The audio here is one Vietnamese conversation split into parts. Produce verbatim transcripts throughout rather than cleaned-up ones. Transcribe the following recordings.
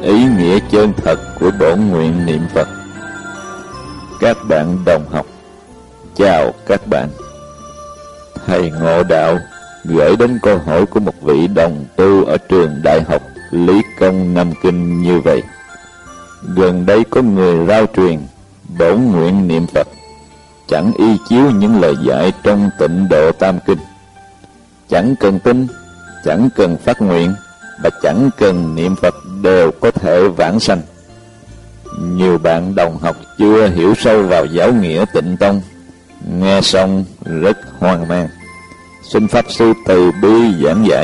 ý nghĩa chân thật của bổn nguyện niệm Phật. Các bạn đồng học, chào các bạn. Thầy Ngộ Đạo gửi đến câu hỏi của một vị đồng tu ở trường Đại học Lý Công Nam Kinh như vậy: gần đây có người rao truyền bổn nguyện niệm Phật, chẳng y chiếu những lời dạy trong Tịnh Độ Tam Kinh, chẳng cần tin, chẳng cần phát nguyện và chẳng cần niệm Phật đều có thể vãng sanh. Nhiều bạn đồng học chưa hiểu sâu vào giáo nghĩa Tịnh Tông, nghe xong rất hoang mang, xin Pháp Sư từ bi giảng giải.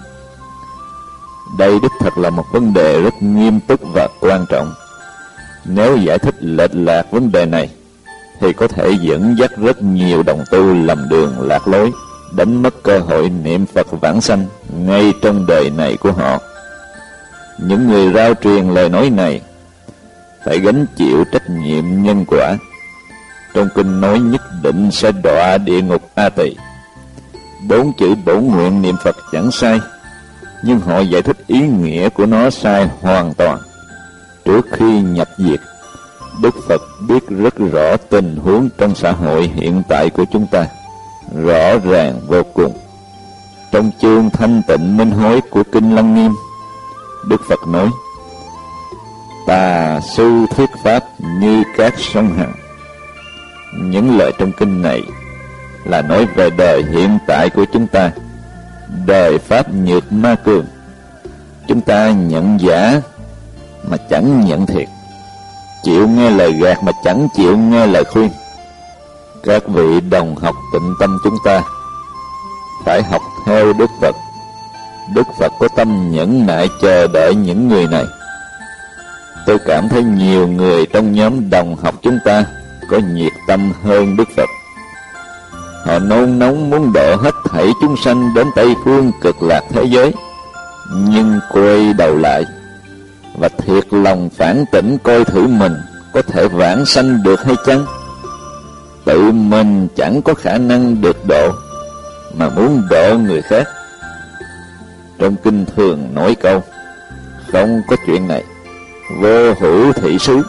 Đây đích thật là một vấn đề rất nghiêm túc và quan trọng. Nếu giải thích lệch lạc vấn đề này thì có thể dẫn dắt rất nhiều đồng tu lầm đường lạc lối, đánh mất cơ hội niệm Phật vãng sanh ngay trong đời này của họ. Những người rao truyền lời nói này phải gánh chịu trách nhiệm nhân quả. Trong kinh nói nhất định sẽ đọa địa ngục A Tỳ. Bốn chữ bổn nguyện niệm Phật chẳng sai, nhưng họ giải thích ý nghĩa của nó sai hoàn toàn. Trước khi nhập diệt, Đức Phật biết rất rõ tình huống trong xã hội hiện tại của chúng ta, rõ ràng vô cùng. Trong chương Thanh Tịnh Minh Hối của kinh Lăng Nghiêm, Đức Phật nói: tà sư thuyết pháp như các sông Hằng. Những lời trong kinh này là nói về đời hiện tại của chúng ta, đời pháp nhược ma cường. Chúng ta nhận giả mà chẳng nhận thiệt, chịu nghe lời gạt mà chẳng chịu nghe lời khuyên. Các vị đồng học tịnh tâm chúng ta phải học theo Đức Phật. Đức Phật có tâm nhẫn nại chờ đợi những người này. Tôi cảm thấy nhiều người trong nhóm đồng học chúng ta có nhiệt tâm hơn Đức Phật. Họ nôn nóng muốn độ hết thảy chúng sanh đến Tây Phương Cực Lạc thế giới, nhưng quay đầu lại và thiệt lòng phản tỉnh coi thử mình có thể vãng sanh được hay chăng. Tự mình chẳng có khả năng được độ mà muốn độ người khác. Trong kinh thường nói câu: không có chuyện này, vô hữu thị xứ.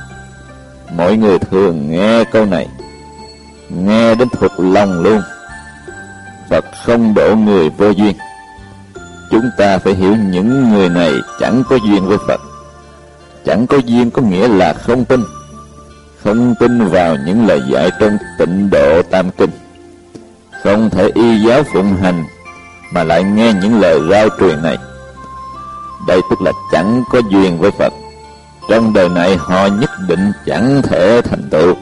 Mọi người thường nghe câu này, nghe đến thuộc lòng luôn. Phật không độ người vô duyên. Chúng ta phải hiểu những người này chẳng có duyên với Phật. Chẳng có duyên có nghĩa là không tin. Không tin vào những lời dạy trong Tịnh Độ Tam Kinh, không thể y giáo phụng hành mà lại nghe những lời rao truyền này. Đây tức là chẳng có duyên với Phật. Trong đời này họ nhất định chẳng thể thành tựu.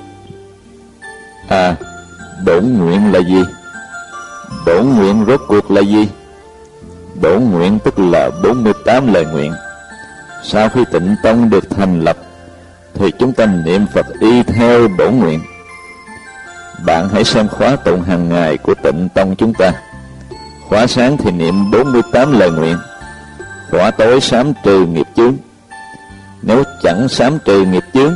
À, bổn nguyện là gì? Bổn nguyện rốt cuộc là gì? Bổn nguyện tức là bốn mươi tám lời nguyện. Sau khi Tịnh Tông được thành lập thì chúng ta niệm Phật y theo bổn nguyện. Bạn hãy xem khóa tụng hàng ngày của Tịnh Tông chúng ta. Khóa sáng thì niệm bốn mươi tám lời nguyện, khóa tối sám trừ nghiệp chướng. Nếu chẳng sám trừ nghiệp chướng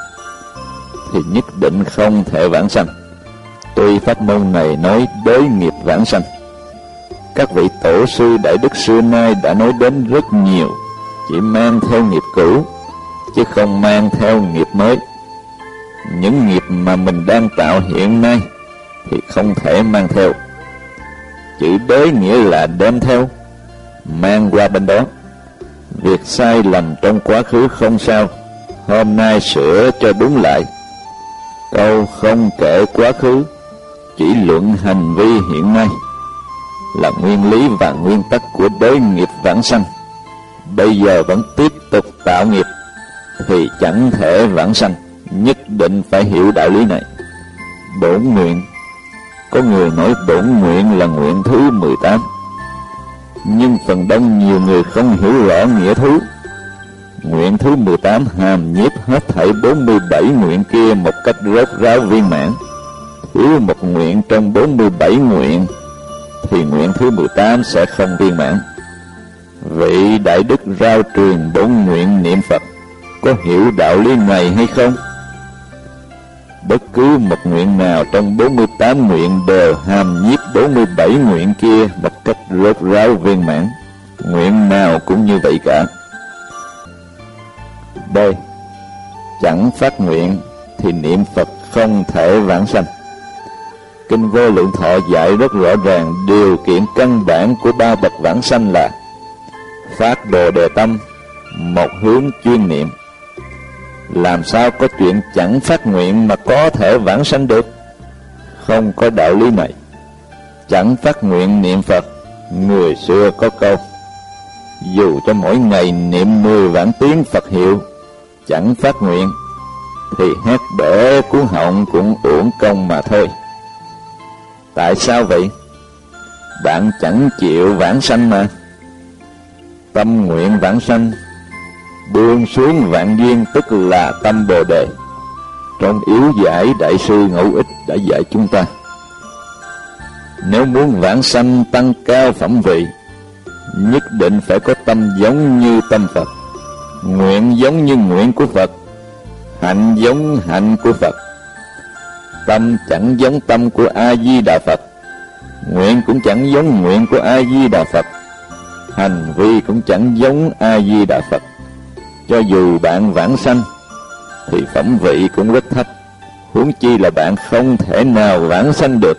thì nhất định không thể vãng sanh. Tuy pháp môn này nói đối nghiệp vãng sanh, các vị tổ sư đại đức xưa nay đã nói đến rất nhiều, chỉ mang theo nghiệp cũ chứ không mang theo nghiệp mới. Những nghiệp mà mình đang tạo hiện nay thì không thể mang theo. Chữ đới nghĩa là đem theo, mang qua bên đó. Việc sai lầm trong quá khứ không sao, hôm nay sửa cho đúng lại. Câu không kể quá khứ, chỉ luận hành vi hiện nay là nguyên lý và nguyên tắc của đới nghiệp vãng sanh. Bây giờ vẫn tiếp tục tạo nghiệp thì chẳng thể vãng sanh. Nhất định phải hiểu đạo lý này. Bổn nguyện, có người nói bổn nguyện là nguyện thứ mười tám, nhưng phần đông nhiều người không hiểu rõ nghĩa thú. Nguyện thứ mười tám hàm nhiếp hết thảy bốn mươi bảy nguyện kia một cách rốt ráo viên mãn. Thiếu một nguyện trong bốn mươi bảy nguyện thì nguyện thứ mười tám sẽ không viên mãn. Vị đại đức rao truyền bổn nguyện niệm Phật có hiểu đạo lý này hay không? Bất cứ một nguyện nào trong bốn mươi tám nguyện đều hàm nhiếp bốn mươi bảy nguyện kia một cách rốt ráo viên mãn. Nguyện nào cũng như vậy cả. Đây, chẳng phát nguyện thì niệm Phật không thể vãng sanh. Kinh Vô Lượng Thọ dạy rất rõ ràng điều kiện căn bản của ba bậc vãng sanh là phát Bồ Đề tâm, một hướng chuyên niệm. Làm sao có chuyện chẳng phát nguyện mà có thể vãng sanh được? Không có đạo lý này. Chẳng phát nguyện niệm Phật, người xưa có câu: dù cho mỗi ngày niệm mười vạn tiếng Phật hiệu, chẳng phát nguyện thì hét bể cuốn họng cũng uổng công mà thôi. Tại sao vậy? Bạn chẳng chịu vãng sanh mà. Tâm nguyện vãng sanh buông xuống vạn duyên, tức là tâm Bồ Đề. Trong yếu giải, Đại sư Ngẫu Ích đã dạy chúng ta, nếu muốn vãng sanh tăng cao phẩm vị, nhất định phải có tâm giống như tâm Phật, nguyện giống như nguyện của Phật, hạnh giống hạnh của Phật. Tâm chẳng giống tâm của A-di-đà Phật, nguyện cũng chẳng giống nguyện của A-di-đà Phật, hành vi cũng chẳng giống A-di-đà Phật. Cho dù bạn vãng sanh thì phẩm vị cũng rất thấp, huống chi là bạn không thể nào vãng sanh được.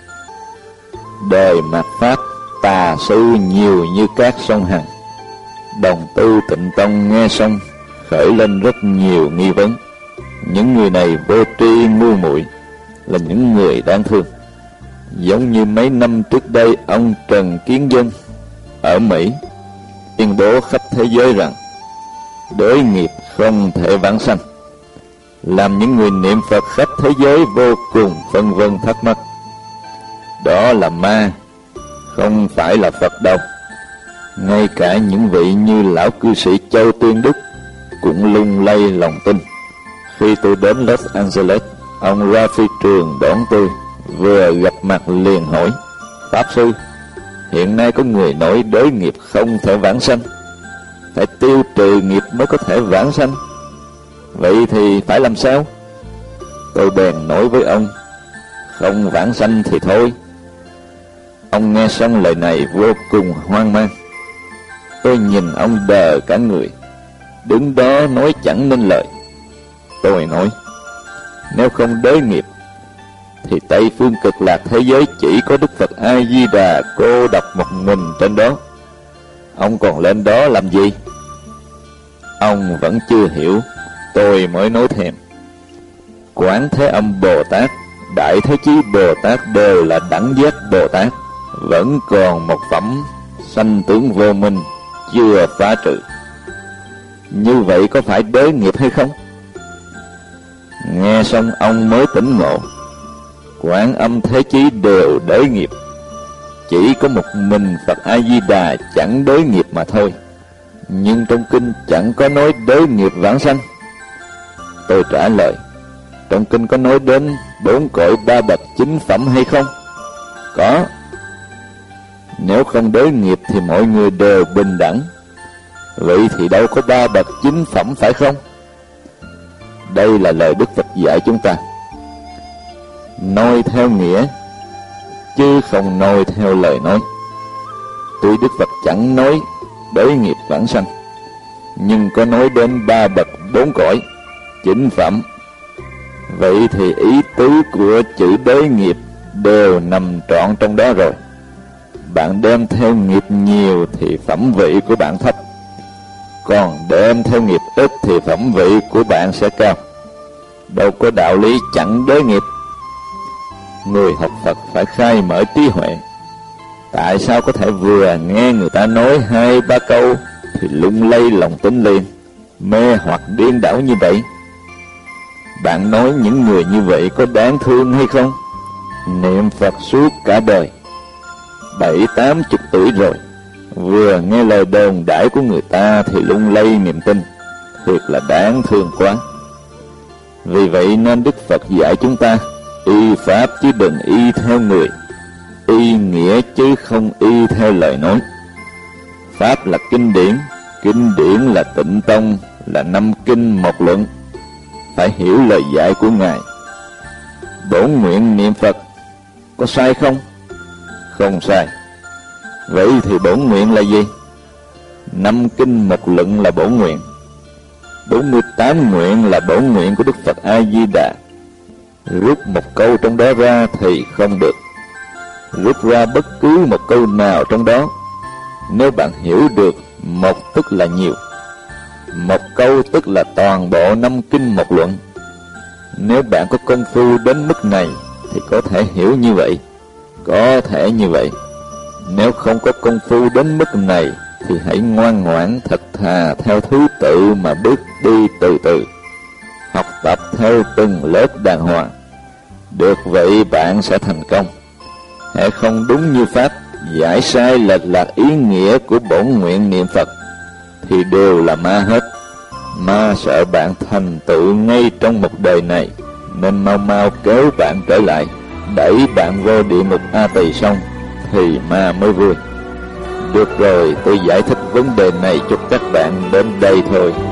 Đời mạt Pháp, tà sư nhiều như các sông Hằng. Đồng tu Tịnh Tông nghe xong khởi lên rất nhiều nghi vấn. Những người này vô tri ngu muội, là những người đáng thương. Giống như mấy năm trước đây, ông Trần Kiến Dân ở Mỹ tuyên bố khắp thế giới rằng đới nghiệp không thể vãng sanh, làm những người niệm Phật khắp thế giới vô cùng phân vân thắc mắc. Đó là ma, không phải là Phật đâu. Ngay cả những vị như lão cư sĩ Châu Tuyên Đức cũng lung lay lòng tin. Khi tôi đến Los Angeles, ông Rafi Trường đón tôi, vừa gặp mặt liền hỏi: Pháp sư, hiện nay có người nói đới nghiệp không thể vãng sanh, phải tiêu trừ nghiệp mới có thể vãng sanh, vậy thì phải làm sao? Tôi bèn nói với ông: không vãng sanh thì thôi. Ông nghe xong lời này vô cùng hoang mang. Tôi nhìn ông đờ cả người, đứng đó nói chẳng nên lời. Tôi nói: nếu không đới nghiệp thì Tây phương Cực Lạc thế giới chỉ có Đức Phật A-di-đà cô độc một mình trên đó. Ông còn lên đó làm gì? Ông vẫn chưa hiểu. Tôi mới nói thêm: Quán Thế Âm Bồ Tát, Đại Thế Chí Bồ Tát đều là đẳng giác Bồ Tát, vẫn còn một phẩm sanh tướng vô minh chưa phá trừ. Như vậy có phải đới nghiệp hay không? Nghe xong ông mới tỉnh ngộ. Quán Âm Thế Chí đều đới nghiệp, chỉ có một mình Phật A-di-đà chẳng đới nghiệp mà thôi. Nhưng trong kinh chẳng có nói đới nghiệp vãng sanh. Tôi trả lời: trong kinh có nói đến bốn cõi ba bậc chính phẩm hay không? Có. Nếu không đới nghiệp thì mọi người đều bình đẳng, vậy thì đâu có ba bậc chính phẩm phải không? Đây là lời Đức Phật dạy chúng ta. Nói theo nghĩa, chứ không nói theo lời nói. Tuy Đức Phật chẳng nói đới nghiệp vãng sanh, nhưng có nói đến ba bậc bốn cõi chính phẩm. Vậy thì ý tứ của chữ đới nghiệp đều nằm trọn trong đó rồi. Bạn đem theo nghiệp nhiều thì phẩm vị của bạn thấp, còn đem theo nghiệp ít thì phẩm vị của bạn sẽ cao. Đâu có đạo lý chẳng đới nghiệp. Người học Phật phải khai mở trí huệ. Tại sao có thể vừa nghe người ta nói hai ba câu thì lung lay lòng tin liền, mê hoặc điên đảo như vậy? Bạn nói những người như vậy có đáng thương hay không? Niệm Phật suốt cả đời, bảy tám chục tuổi rồi, vừa nghe lời đồn đãi của người ta thì lung lay niềm tin, thiệt là đáng thương quá. Vì vậy nên Đức Phật dạy chúng ta y pháp chứ đừng y theo người, y nghĩa chứ không y theo lời nói. Pháp là kinh điển, kinh điển là Tịnh Tông, là năm kinh một luận. Phải hiểu lời dạy của Ngài. Bổn nguyện niệm Phật có sai không? Không sai. Vậy thì bổn nguyện là gì? Năm kinh một luận là bổn nguyện. bốn mươi tám nguyện là bổn nguyện của Đức Phật A-di-đà. Rút một câu trong đó ra thì không được. Rút ra bất cứ một câu nào trong đó. Nếu bạn hiểu được, một tức là nhiều, một câu tức là toàn bộ năm kinh một luận. Nếu bạn có công phu đến mức này thì có thể hiểu như vậy, có thể như vậy. Nếu không có công phu đến mức này thì hãy ngoan ngoãn thật thà theo thứ tự mà bước đi từ từ, học tập theo từng lớp đàng hoàng. Được vậy bạn sẽ thành công. Hễ không đúng như Pháp, giải sai lệch lạc ý nghĩa của bổn nguyện niệm Phật thì đều là ma hết. Ma sợ bạn thành tựu ngay trong một đời này, nên mau mau kéo bạn trở lại, đẩy bạn vô địa ngục A Tỳ xong thì ma mới vui. Được rồi, tôi giải thích vấn đề này cho các bạn đến đây thôi.